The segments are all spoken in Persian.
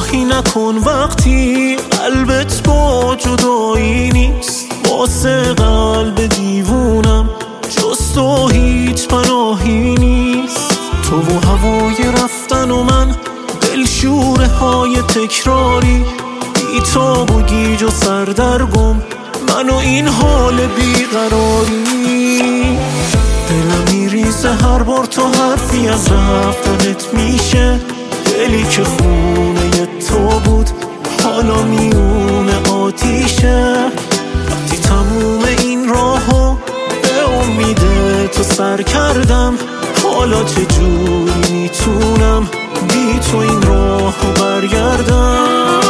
نگاهی نکن وقتی قلبت با جدایی نیست. واسه قلب دیوونم جز تو هیچ پناهی نیست. تو و هوای رفتن و من دلشوره های تکراری، بی تو و گیج و سردرگم من و این حال بیقراری. دلم میریزه هر بار تو حرفی از رفتنت میشه. دلی که خونه تو بود حالا میونه آتیشه. وقتی تموم این راهو به امید تو سر کردم، حالا چجوری میتونم بی تو این راهو برگردم؟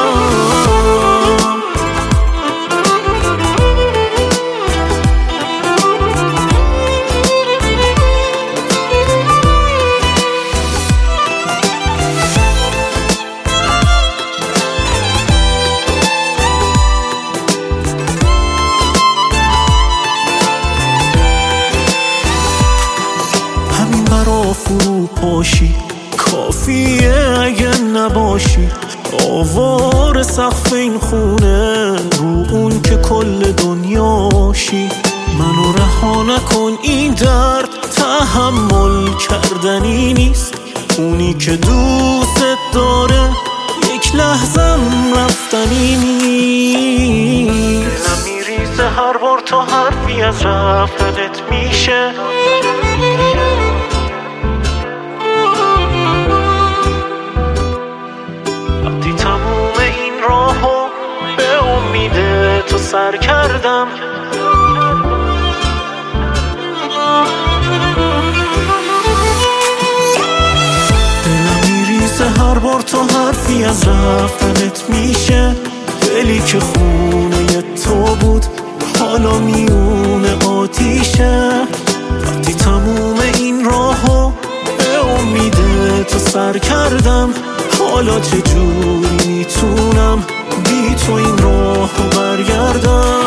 فرو پاشی کافیه اگه نباشی. آوار سقف این خونه رو اون که کل دنیاشی. منو رها نکن، این درد تحمل کردنی نیست. اونی که دوست داره یک لحظم رفتنی نیست. دلم میریزه هر بار تو حرفی از رفتنت میشه. تو سر کردم دلم میریزه هر بار تو حرفی از رفتنت میشه. دلی که خونه تو بود حالا میونه آتیشه. وقتی تموم این راهو به امید تو سر کردم، حالا چجوری میتونم بی تو این راهو برگردم؟